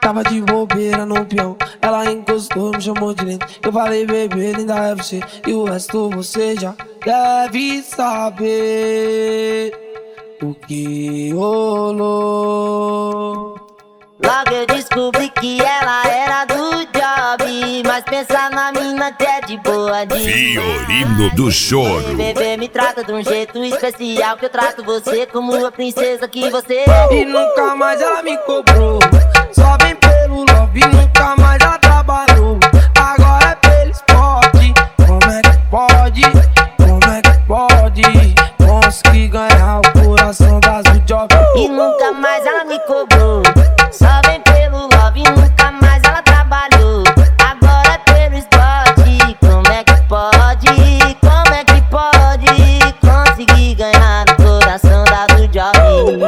Tava de bobeira no peão, ela encostou, me chamou de lindo. Eu falei, bebê, linda é você, e o resto você já deve saber o que rolou. Logo eu descobri que ela era do job, mas pensa na mina que é de boa de Fiorino do Choro. Bebê, me trata de um jeito especial, que eu trato você como a princesa que você E nunca mais ela me cobrou, só vem pelo love, nunca mais ela trabalhou. Agora é pelo esporte, como é que pode? Como é que pode conseguir ganhar o coração das do job? E nunca mais ela me cobrou, só vem pelo love, nunca mais ela trabalhou. Agora é pelo esporte, como é que pode? Como é que pode conseguir ganhar o coração da do job?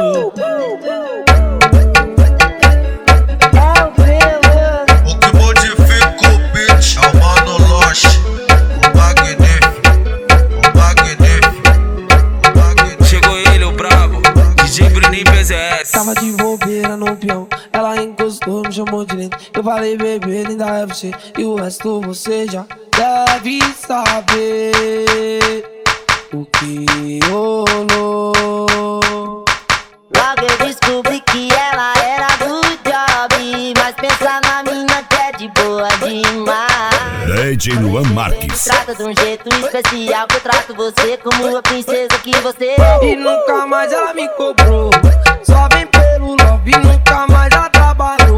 O que modifica o beat é o Mano Loche, o Magnífico. Chegou ele, o brabo, DJ Bruninho PZS. Tava de bobeira no peão, ela encostou, me chamou de lindo. Eu falei, bebê, linda é você, e o resto você já deve saber o que rolou. Logo eu descobri que ela era do job, mas pensa na mina que é de boa demais. DJ Luan Marques. Trata de um jeito especial, que eu trato você como a princesa que você E nunca mais ela me cobrou, só vem pelo love, nunca mais ela trabalhou.